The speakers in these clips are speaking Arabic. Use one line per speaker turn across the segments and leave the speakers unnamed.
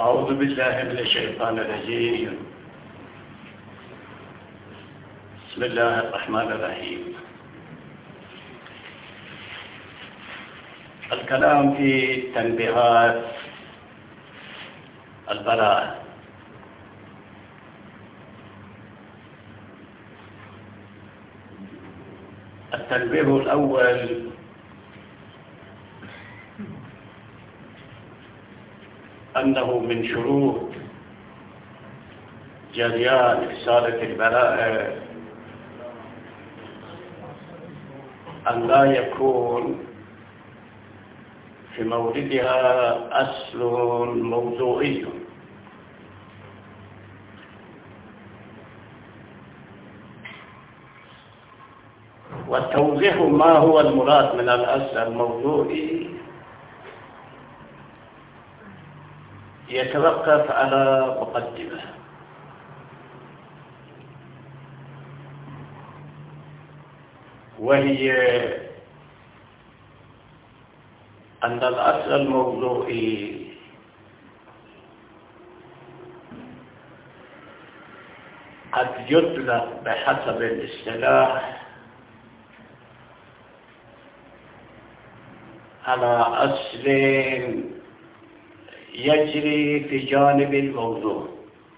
أعوذ بالله من الشيطان الرجيم. بسم الله الرحمن الرحيم. الكلام في تنبيهات البراءة. التنبيه الأول: أنه من شروط جريان رسالة البراءة أن لا يكون في موردها أصل موضوعي، والتوضيح ما هو المراد من الأصل الموضوعي يتوقف على مقدمة، وهي أن الأصل الموضوعي قد يطلق بحسب الاصطلاح على أصل يجري في جانب الموضوع،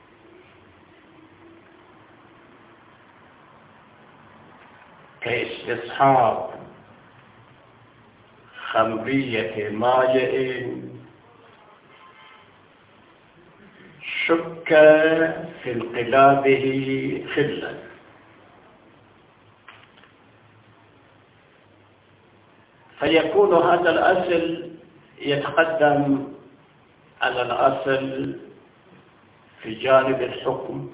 كاستصحاب خمرية ماء شك في انقلابه خلا، فيكون هذا الأصل يتقدم على الأصل في جانب الحكم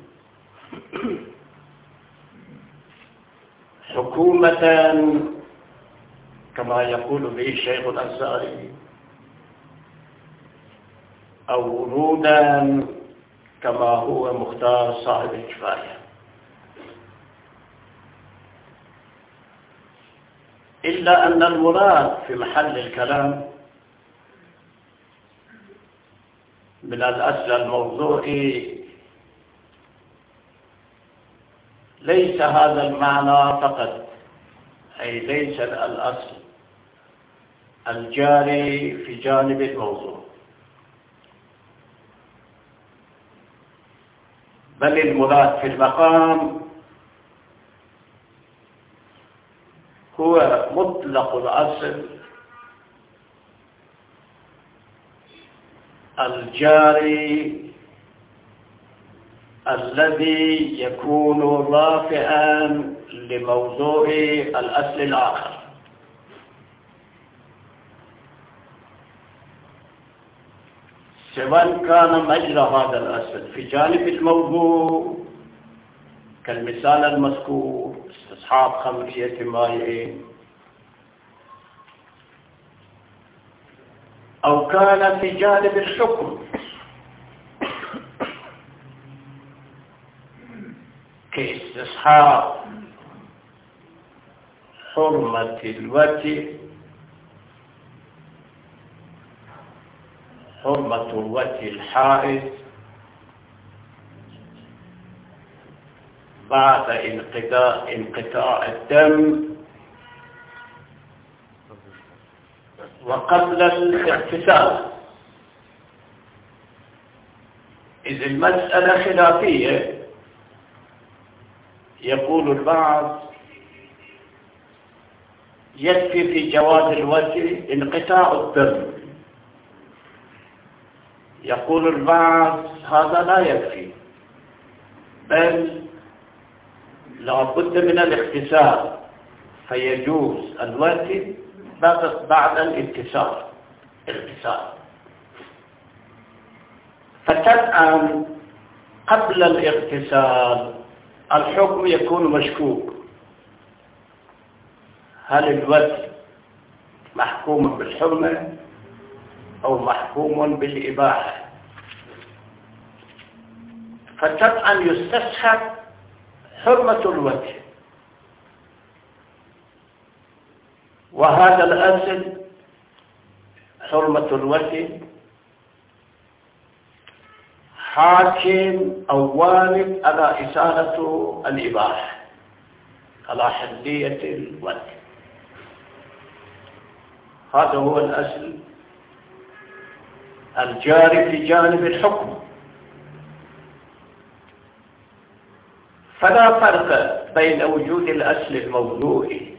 حكومة كما يقول به الشيخ الأنصاري، أو ورودا كما هو مختار صاحب الكفاية. إلا أن المراد في محل الكلام من الأصل الموضوعي ليس هذا المعنى فقط، أي ليس الأصل الجاري في جانب الموضوع، بل المراد في المقام هو مطلق الأصل الجاري الذي يكون رافعا لموضوع الأصل الآخر، سواء كان مجرى هذا الأصل في جانب الموضوع كالمثال المذكور استصحاب خمرية ماء، أو كان في جانب الحكم كاستصحاب حرمة الوتي، حرمة الوتي الحائض بعد انقطاع الدم وقبل الاغتسال. إذ المسألة خلافية، يقول البعض يكفي في جواز الوتي انقطاع الدم، يقول البعض هذا لا يكفي، بل لا بد من الاغتسال، فيجوز الوتي بعد الاغتسال. فتبعا قبل الاغتسال الحكم يكون مشكوك، هل الوتي محكوم بالحرمة أو محكوم بالإباحة؟ فتبعا يستصحب حرمة الوتي، وهذا الأصل حرمة الوتي حاكم أو والد على إزالة الإباحة، على حلية الولد. هذا هو الأصل الجاري في جانب الحكم. فلا فرق بين وجود الأصل الموضوعي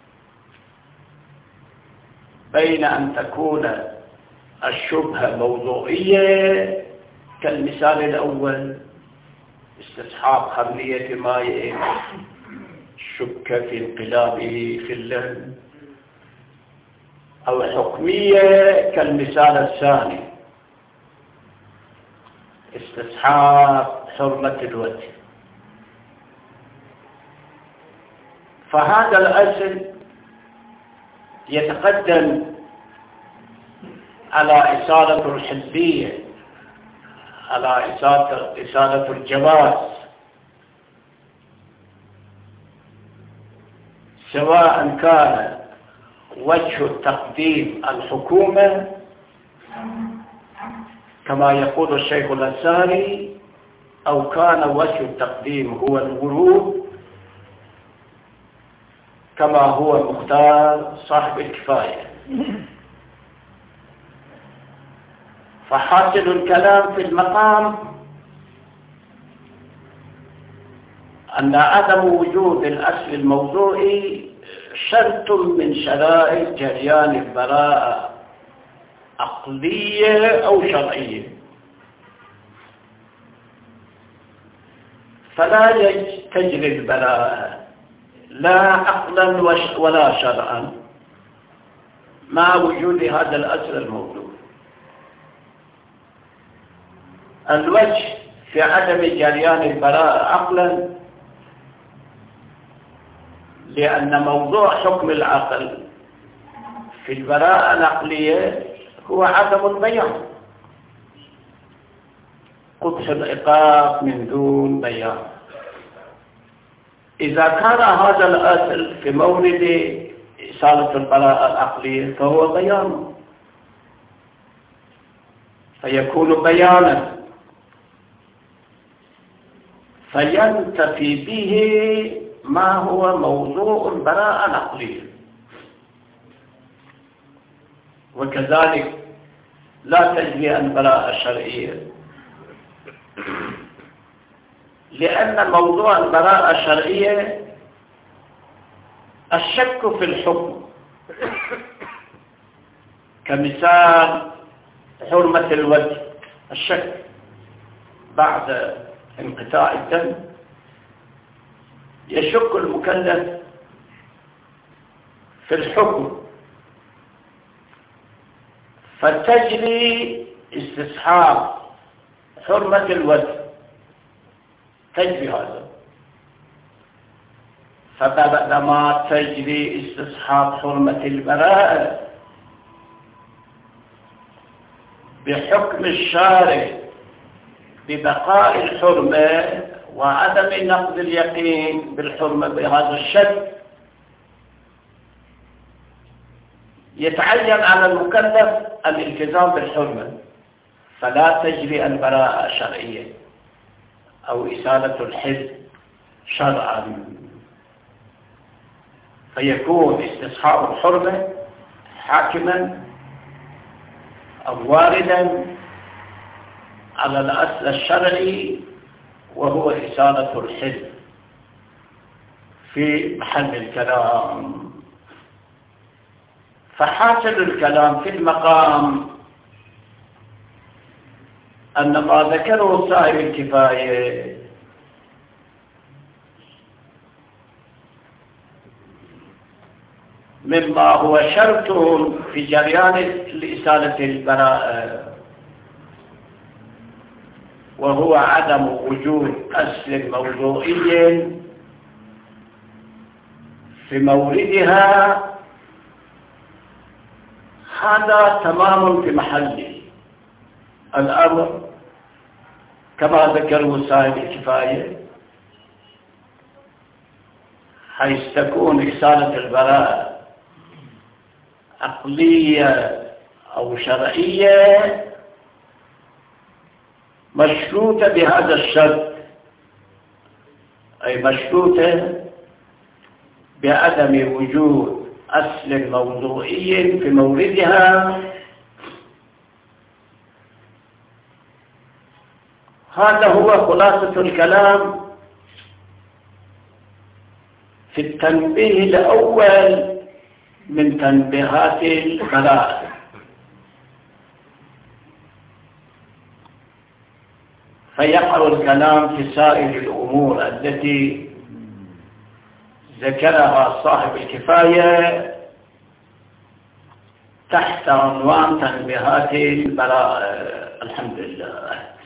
بين أن تكون الشبهة موضوعية كالمثال الأول، استصحاب خمرية ماء شك في انقلابه في اللبن، أو حكمية كالمثال الثاني، استصحاب حرمة الوجه. فهذا الأصل يتقدم على إصالة الحزبية، على إصالة الجواز، سواء كان وجه التقديم الحكومة كما يقول الشيخ الأنصاري، أو كان وجه التقديم هو الورود كما هو مختار صاحب الكفاية. فحاصل الكلام في المقام أن عدم وجود الأصل الموضوعي شرط من شرائط جريان البراءة، عقلية أو شرعية. فلا تجري البراءة لا عقلا ولا شرعا مع وجود هذا الأصل الموضوعي. الوجه في عدم جريان البراءة عقلا لأن موضوع حكم العقل في البراءة العقلية هو عدم البيان، قبح العقاب من دون بيان. إذا كان هذا الأصل في مورد إصالة البراءة العقلية فهو بيان، فيكون بيانا، فينتفي به ما هو موضوع البراءة العقلية. وكذلك لا تجري البراءة الشرعية، لأن موضوع البراءة الشرعية الشك في الحكم، كمثال حرمة الوجه، الشك بعد انقطاع الدم يشك المكلف في الحكم، فتجري استصحاب حرمة الوجه، تجري هذا. فبعدما تجري استصحاب حرمة البراءة بحكم الشارع ببقاء الحرمة وعدم نقض اليقين بالحرمة بهذا الشك، يتعين على المكلف الالتزام بالحرمة، فلا تجري البراءة الشرعية أو إزالة الحد شرعا، فيكون استصحاب الحرمة حاكما أو واردا على الأصل الشرعي وهو إزالة الحد في محل الكلام. فحاصل الكلام في المقام أن ما ذكره صاحب الكفاية مما هو شرط في جريان لإزالة البراءة، وهو عدم وجود أصل موضوعي في موردها، هذا تمام في محله الأمر كما ذكره صاحب الكفاية، حيث تكون إزالة البراءة عقلية أو شرعية مشروطة بهذا الشرط، أي مشروطة بعدم وجود أصل موضوعي في موردها. هذا هو خلاصة الكلام في التنبيه الأول من تنبيهات البلاغة. فيقع الكلام في سائر الأمور التي ذكرها صاحب الكفاية تحت عنوان تنبيهات البلاغة. الحمد لله.